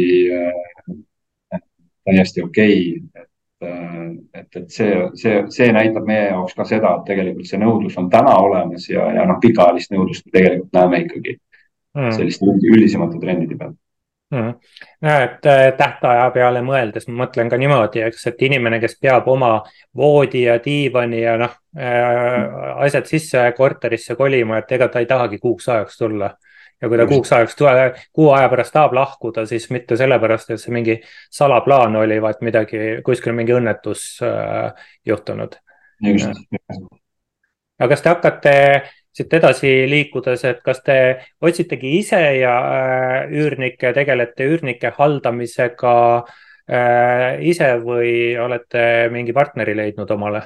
täiesti okei. Et, et, et see, see, see näitab meie jaoks ka seda, et tegelikult see nõudlus on täna olemas ja, ja noh, pikaajalist nõudlust tegelikult näeme ikkagi mm. selliste üldisemate trendide peal. Mm. No, et tähtaja peale mõeldes ma mõtlen ka niimoodi, eks, et inimene, kes peab oma voodi ja diivani ja noh, asjad sisse korterisse kolima, et ega ta ei tahagi kuuks ajaks tulla. Ja kui ta kuuks ajaks tule, kuu aja pärast tahab lahkuda, siis mitte sellepärast, et see mingi salaplaan oli, vaid midagi, kuskil mingi õnnetus äh, juhtunud. Just. Aga kas te hakkate siit edasi liikudes, et kas te otsitegi ise ja äh, üürnike, tegelete üürnike haldamisega äh, ise või olete mingi partneri leidnud omale?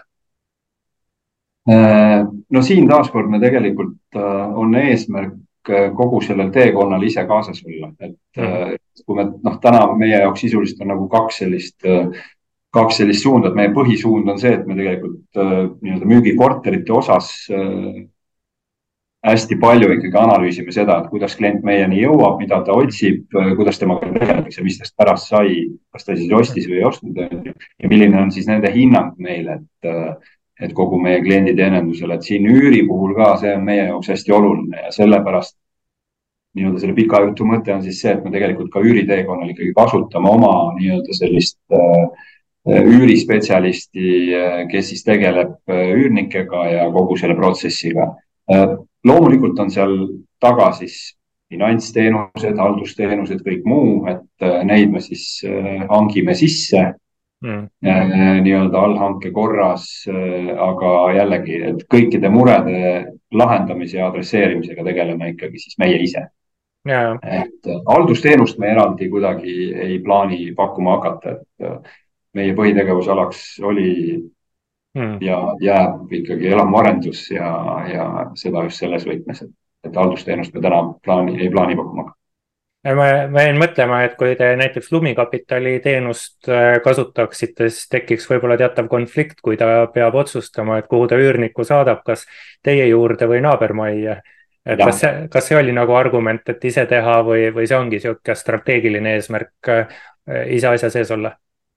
No siin taaskord me tegelikult on eesmärk kogu sellel teekonnal ise kaasas olla, et mm. kui me noh, täna meie jaoks sisuliselt on nagu kaks sellist, kaks sellist suunda, et meie põhisuund on see, et me tegelikult nii-öelda müügikorterite osas hästi palju ikkagi analüüsime seda, et kuidas klient meieni jõuab, mida ta otsib, kuidas temaga tegeldakse, mis tast pärast sai, kas ta siis ostis või ei ostnud ja milline on siis nende hinnang meile, et et kogu meie kliendi teenindusele, et siin üüri puhul ka see on meie jaoks hästi oluline ja sellepärast nii-öelda selle pika jutu mõte on siis see, et me tegelikult ka üüriteekonnal ikkagi kasutame oma nii-öelda sellist äh, üürispetsialisti, kes siis tegeleb üürnikega ja kogu selle protsessiga. Äh, loomulikult on seal taga siis finantsteenused, haldusteenused, kõik muu, et äh, neid me siis äh, hangime sisse. Mm. nii-öelda allhanke korras, aga jällegi, et kõikide murede lahendamise ja adresseerimisega tegeleme ikkagi siis meie ise. Yeah. Et haldusteenust me eraldi kuidagi ei plaani pakkuma hakata, et meie põhitegevusalaks oli mm. ja jääb ikkagi elamuarendus ja, ja seda just selles võtmes, et, et haldusteenust me täna plaani, ei plaani pakkuma hakata. Ma, ma jäin mõtlema, et kui te näiteks Lumikapitali teenust kasutaksite, siis tekiks võib-olla teatav konflikt, kui ta peab otsustama, et kuhu ta üürniku saadab, kas teie juurde või naabermajja. Et kas, see, kas see oli nagu argument, et ise teha või, või see ongi siuke strateegiline eesmärk ise asja sees olla?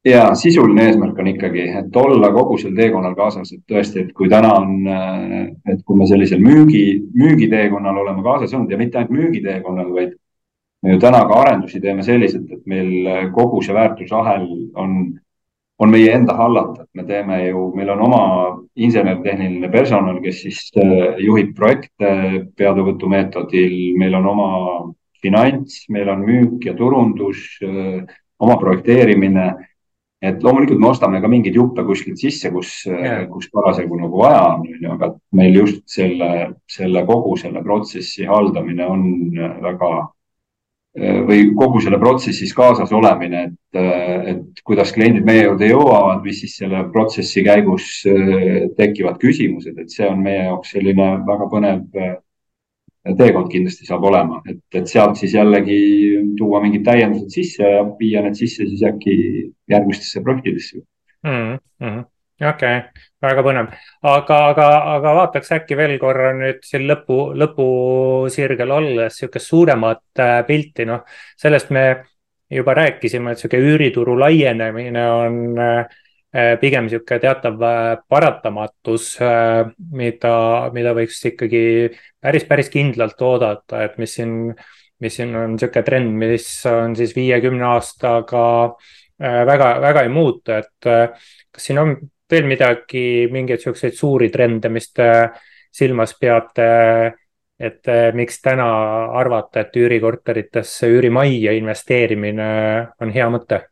ja sisuline eesmärk on ikkagi, et olla kogu sel teekonnal kaasas, et tõesti, et kui täna on, et kui me sellisel müügi, müügiteekonnal oleme kaasas olnud ja mitte ainult müügiteekonnal, vaid me ju täna ka arendusi teeme selliselt, et meil kogu see väärtusahel on, on meie enda hallata, et me teeme ju, meil on oma insener-tehniline personal, kes siis juhib projekte peatõutumeetodil, meil on oma finants, meil on müük ja turundus, oma projekteerimine. Et loomulikult me ostame ka mingeid juppe kuskilt sisse, kus yeah., kus parasjagu nagu vaja on, aga meil just selle, selle kogu selle protsessi haldamine on väga või kogu selle protsessis kaasas olemine, et, et kuidas kliendid meie juurde jõuavad, mis siis selle protsessi käigus tekivad küsimused, et see on meie jaoks selline väga põnev teekond kindlasti saab olema, et, et sealt siis jällegi tuua mingid täiendused sisse ja viia need sisse siis äkki järgmistesse projektidesse mm. -hmm. okei okay., väga põnev, aga, aga, aga vaataks äkki veel korra nüüd siin lõpu, lõpusirgel olles niisugust suuremat pilti, noh, sellest me juba rääkisime, et niisugune üürituru laienemine on pigem niisugune teatav paratamatus, mida, mida võiks ikkagi päris, päris kindlalt oodata, et mis siin, mis siin on niisugune trend, mis on siis viiekümne aastaga väga, väga ei muutu, et kas siin on veel midagi, mingeid niisuguseid suuri trende, mis te silmas peate, et miks täna arvata, et üürikorteritesse, üürimajja investeerimine on hea mõte?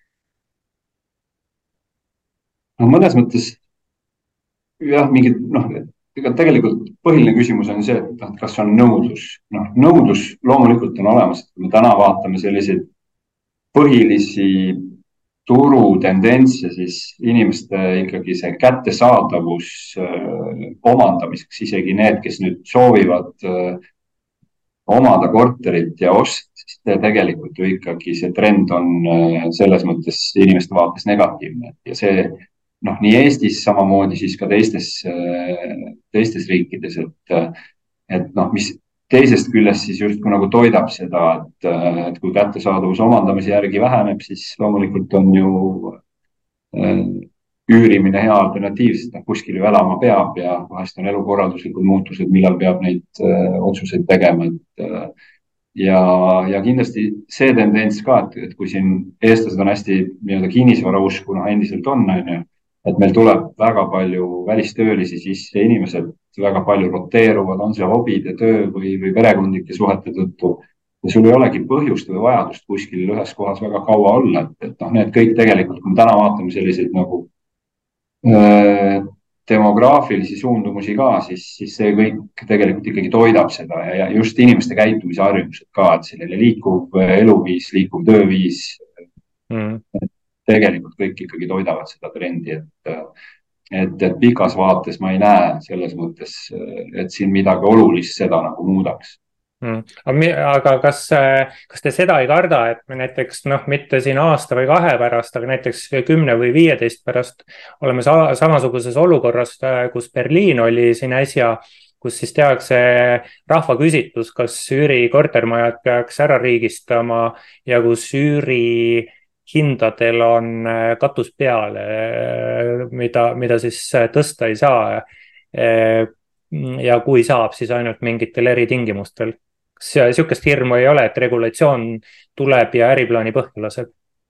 no mõnes mõttes jah, mingid noh, tegelikult põhiline küsimus on see, et kas on nõudlus. noh, nõudlus loomulikult on olemas, et kui me täna vaatame selliseid põhilisi turutendentse, siis inimeste ikkagi see kättesaadavus äh, omandamiseks, isegi need, kes nüüd soovivad äh, omada korterit ja osta, siis tegelikult ju ikkagi see trend on äh, selles mõttes inimeste vaates negatiivne ja see noh, nii Eestis samamoodi siis ka teistes, teistes riikides, et, et noh, mis teisest küljest siis justkui nagu toidab seda, et, et kui kättesaadavus omandamise järgi väheneb, siis loomulikult on ju üürimine hea alternatiiv, sest noh, kuskil ju elama peab ja vahest on elukorralduslikud muutused, millal peab neid otsuseid tegema, et ja, ja kindlasti see tendents ka, et, et kui siin eestlased on hästi nii-öelda kinnisvara usku, noh endiselt on, on ju, et meil tuleb väga palju välistöölisi sisse, inimesed väga palju roteeruvad, on see hobide, töö või, või perekondlike suhete tõttu. Ja sul ei olegi põhjust või vajadust kuskil ühes kohas väga kaua olla, et, et noh, need kõik tegelikult, kui me täna vaatame selliseid nagu öö, demograafilisi suundumusi ka, siis, siis see kõik tegelikult ikkagi toidab seda ja, ja just inimeste käitumisharjumused ka, et selline liikuv eluviis, liikuv tööviis mm. tegelikult kõik ikkagi toidavad seda trendi, et, et, et pikas vaates ma ei näe selles mõttes, et siin midagi olulist seda nagu muudaks. Mm. aga kas, kas te seda ei karda, et me näiteks noh, mitte siin aasta või kahe pärast, aga näiteks kümne või viieteist pärast oleme sa samasuguses olukorras, kus Berliin oli siin äsja, kus siis tehakse rahvaküsitlus, kas üüri kortermajad peaks ära riigistama ja kus üüri hindadel on katus peale, mida, mida siis tõsta ei saa. Ja kui saab, siis ainult mingitel eritingimustel. Kas sihukest hirmu ei ole, et regulatsioon tuleb ja äriplaani põhja laseb?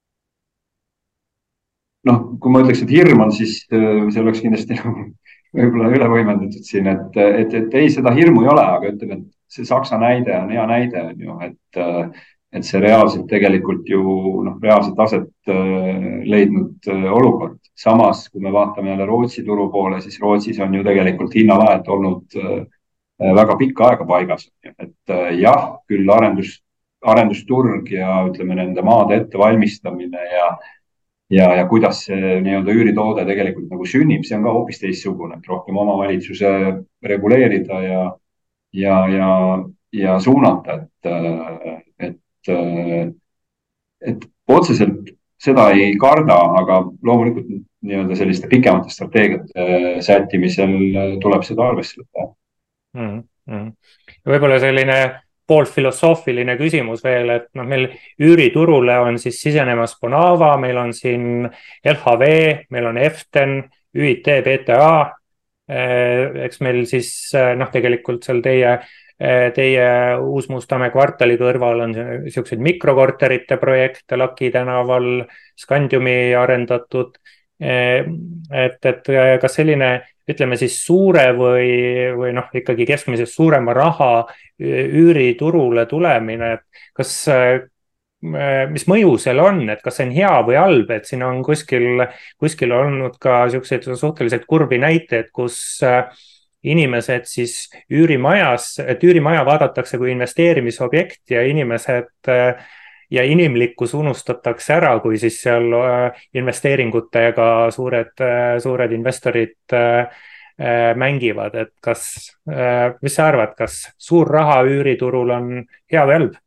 noh, kui ma ütleks, et hirm on, siis see oleks kindlasti võib-olla üle võimendatud siin, et, et, et ei, seda hirmu ei ole, aga ütleme, et see Saksa näide on hea näide, on ju, et, et see reaalselt tegelikult ju noh, reaalselt aset leidnud olukord. Samas, kui me vaatame jälle Rootsi turu poole, siis Rootsis on ju tegelikult hinnalaed olnud väga pikka aega paigas, et jah, küll arendus, arendusturg ja ütleme nende maade ettevalmistamine ja ja, ja kuidas see nii-öelda üüritoode tegelikult nagu sünnib, see on ka hoopis teistsugune, et rohkem omavalitsuse reguleerida ja, ja, ja, ja suunata, et, et, et otseselt seda ei karda, aga loomulikult nii-öelda selliste pikemate strateegiate sättimisel tuleb seda arvesse võtta. Mm -hmm. Võib-olla selline pool filosoofiline küsimus veel, et noh, meil üüriturule on siis sisenemas Bonava, meil on siin L H V, meil on Eften, Ü I T, B T A. Eks meil siis noh, tegelikult seal teie, teie Uus-Mustamäe kvartali kõrval on selliseid mikrokorterite projekte Laki tänaval, Scandiumi arendatud. Et, et kas selline, ütleme siis suure või, või noh, ikkagi keskmisest suurema raha üüriturule tulemine, et kas, mis mõju seal on, et kas see on hea või halb, et siin on kuskil, kuskil olnud ka selliseid suhteliselt kurbi näiteid, kus inimesed siis üürimajas, et üürimaja vaadatakse kui investeerimisobjekt ja inimesed ja inimlikkus unustatakse ära, kui siis seal investeeringutega suured, suured investorid mängivad, et kas, mis sa arvad, kas suur raha üüriturul on hea või halb?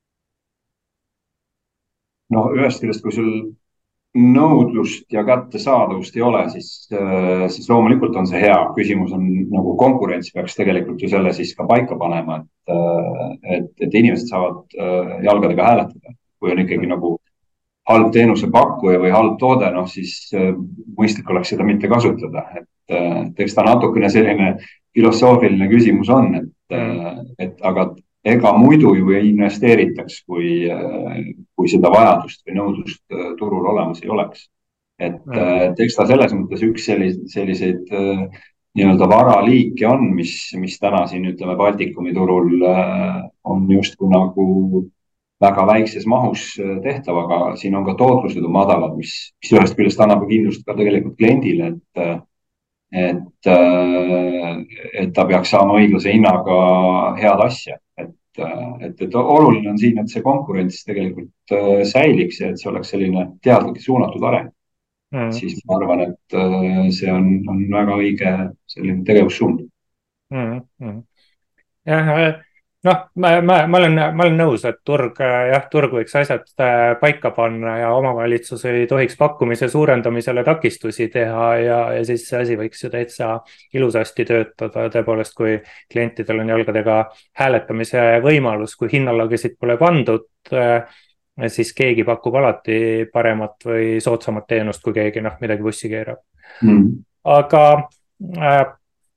No ühest küljest, kui sul nõudlust ja kättesaadavust ei ole, siis, siis loomulikult on see hea. Küsimus on nagu konkurents peaks tegelikult ju selle siis ka paika panema, et, et, et inimesed saavad jalgadega hääletada. Kui on ikkagi nagu halb teenusepakkuja või halb toode, noh siis mõistlik oleks seda mitte kasutada. Et, et eks ta natukene selline filosoofiline küsimus on, et, et aga ega muidu ju ei investeeritaks, kui, kui seda vajadust või nõudlust turul olemas ei oleks. Et, et eks ta selles mõttes üks selliseid, selliseid nii-öelda varaliike on, mis, mis täna siin ütleme Baltikumi turul on justkui nagu väga väikses mahus tehtav, aga siin on ka tootlused on madalad, mis, mis ühest küljest annab kindlust ka tegelikult kliendile, et et, et ta peaks saama õiglase hinnaga head asja. Et, et, et oluline on siin, et see konkurents tegelikult säiliks ja et see oleks selline teadlik ja suunatud areng. Mm. Siis ma arvan, et see on, on väga õige selline tegevussuund. Mm, mm. jah, noh, ma, ma, ma, olen, ma olen nõus, et turg, jah, turg võiks asjad paika panna ja omavalitsus ei tohiks pakkumise suurendamisele takistusi teha ja, ja siis see asi võiks ju täitsa ilusasti töötada. Tõepoolest, kui klientidel on jalgadega hääletamise võimalus, kui hinnalagesid pole pandud, siis keegi pakub alati paremat või soodsamat teenust, kui keegi noh, midagi bussi keerab. Mm. Aga äh,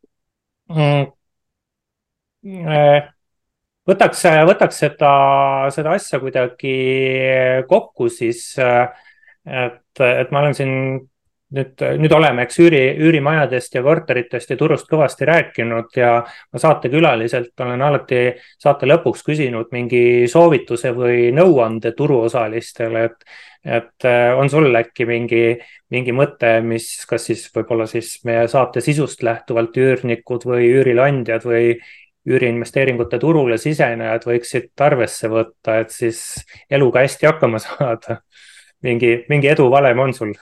äh, Võtaks, võtaks seda, seda asja kuidagi kokku siis, et, et ma olen siin nüüd, nüüd oleme, eks üüri, üürimajadest ja korteritest ja turust kõvasti rääkinud ja ma saatekülaliselt olen alati saate lõpuks küsinud mingi soovituse või nõuande turuosalistele, et, et on sul äkki mingi, mingi mõte, mis kas siis võib-olla siis meie saate sisust lähtuvalt üürnikud või üürilandjad või üüriinvesteeringute turule sisenejad võiksid arvesse võtta, et siis eluga hästi hakkama saada. Mingi, mingi eduvalem on sul?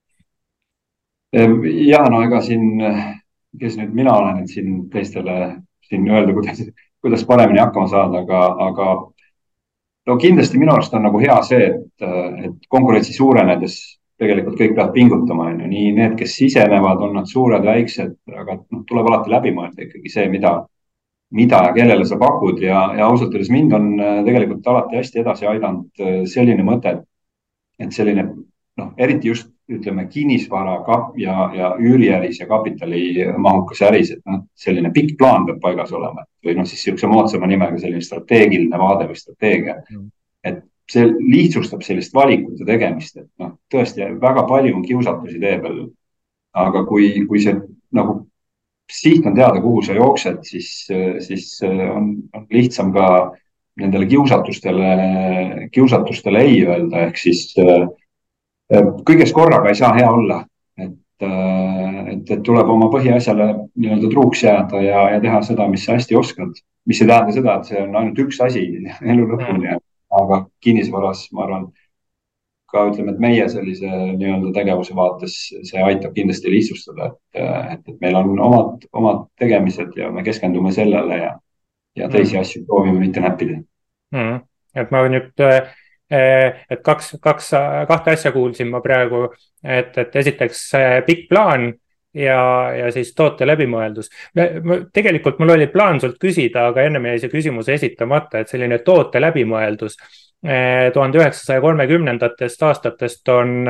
Ja, no ega siin, kes nüüd mina olen, et siin teistele siin öelda, kuidas, kuidas paremini hakkama saada, aga, aga no kindlasti minu arust on nagu hea see, et, et konkurentsi suurenedes tegelikult kõik peavad pingutama. Nii need, kes sisenevad, on nad suured, väiksed, aga no, tuleb alati läbi mõelda ikkagi see, mida mida ja kellele sa pakud ja, ja ausalt öeldes mind on tegelikult alati hästi edasi aidanud selline mõte, et selline, noh, eriti just ütleme kinnisvara kap ja, ja üüriäris ja kapitali mahukas äris, et noh, selline pikk plaan peab paigas olema või noh, siis siukse moodsama nimega selline strateegiline vaade või strateegia. Mm. Et see lihtsustab sellist valikute tegemist, et noh, tõesti väga palju on kiusatusi tee peal, aga kui, kui see nagu siht on teada, kuhu sa jooksed, siis, siis on, on lihtsam ka nendele kiusatustele, kiusatustele ei öelda, ehk siis kõiges korraga ei saa hea olla, et, et, et tuleb oma põhiasjale nii-öelda truuks jääda ja, ja teha seda, mis sa hästi oskad, mis ei tähenda seda, et see on ainult üks asi elu lõpuni, aga kinnisvaras, ma arvan, ka ütleme, et meie sellise nii-öelda tegevuse vaates see aitab kindlasti lihtsustada, et, et, et meil on omad, omad tegemised ja me keskendume sellele ja, ja teisi mm. asju proovime mitte näppida. Mm. Et ma nüüd, et kaks, kaks, kahte asja kuulsin ma praegu, et, et esiteks pikk plaan ja, ja siis toote läbimõeldus. tegelikult mul oli plaan sult küsida, aga ennem jäi see küsimus esitamata, et selline toote läbimõeldus tuhande üheksasaja kolmekümnendatest aastatest on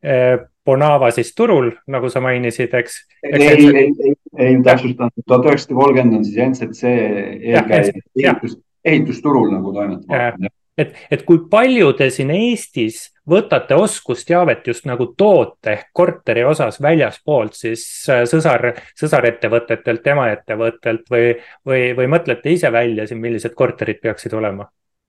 Bonava siis turul, nagu sa mainisid, eks, eks ei, see... ei, ei, ei täpsustanud, tuhat üheksasada kolmkümmend on siis N Z C eelkäija ehitus, ehitusturul nagu toimetama. et, et kui palju te siin Eestis võtate oskusteavet just nagu toote ehk korteri osas väljaspoolt siis sõsar, sõsarettevõtetelt, emaettevõttelt või, või, või mõtlete ise välja siin, millised korterid peaksid olema?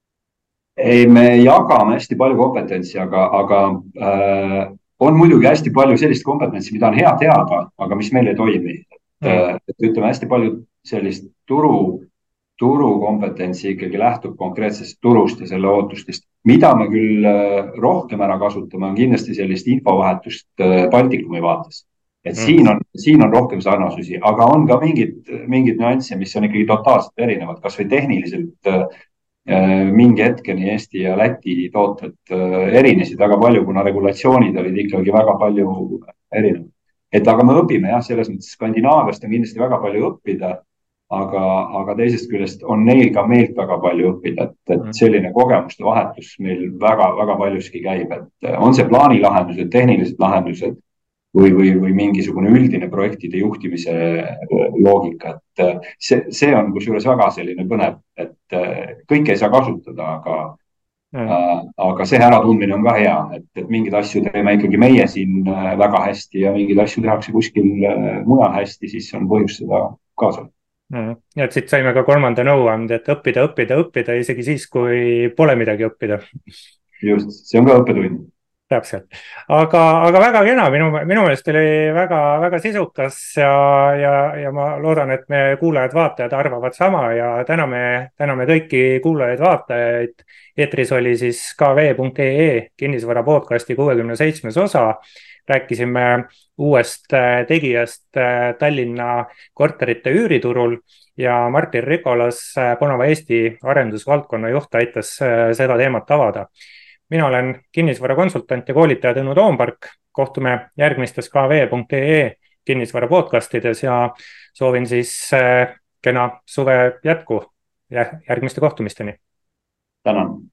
ei, me jagame hästi palju kompetentsi, aga, aga äh, on muidugi hästi palju sellist kompetentsi, mida on hea teada, aga mis meil ei toimi. et mm., et ütleme, hästi palju sellist turu, turukompetentsi ikkagi lähtub konkreetsest turust ja selle ootustest. mida me küll rohkem ära kasutame, on kindlasti sellist infovahetust Baltikumi vaates. et mm. siin on, siin on rohkem sarnasusi, aga on ka mingid, mingid nüansse, mis on ikkagi totaalselt erinevad, kasvõi tehniliselt mingi hetkeni Eesti ja Läti tooted erinesid väga palju, kuna regulatsioonid olid ikkagi väga palju erinevad. et aga me õpime jah, selles mõttes Skandinaaviast on kindlasti väga palju õppida, aga, aga teisest küljest on neil ka meilt väga palju õppida, et, et selline kogemuste vahetus meil väga-väga paljuski käib, et on see plaanilahendused, tehnilised lahendused või, või, või mingisugune üldine projektide juhtimise loogika, et see, see on kusjuures väga selline põnev, et kõike ei saa kasutada, aga mm. aga see äratundmine on ka hea, et, et mingeid asju teeme ikkagi meie siin väga hästi ja mingeid asju tehakse kuskil mujal hästi, siis on põhjust seda kaasa. Mm. Ja et siit saime ka kolmanda nõuande, et õppida, õppida, õppida isegi siis, kui pole midagi õppida. Just, see on ka õppetund. Täpselt, aga, aga väga kena, minu, minu meelest oli väga, väga sisukas ja, ja, ja ma loodan, et me kuulajad-vaatajad arvavad sama ja täname, täname kõiki kuulajaid-vaatajaid. Eetris oli siis K V punkt E E kinnisvara podcasti kuuekümne seitsmes osa. Rääkisime uuest tegijast Tallinna korterite üüriturul ja Martin Rikolas, Bonava Eesti arendusvaldkonna juht, aitas seda teemat avada. Mina olen kinnisvarakonsultant ja koolitaja Tõnu Toompark. Kohtume järgmistes K V punkt E E kinnisvara podcastides ja soovin siis kena suve jätku ja järgmiste kohtumisteni. Tänan.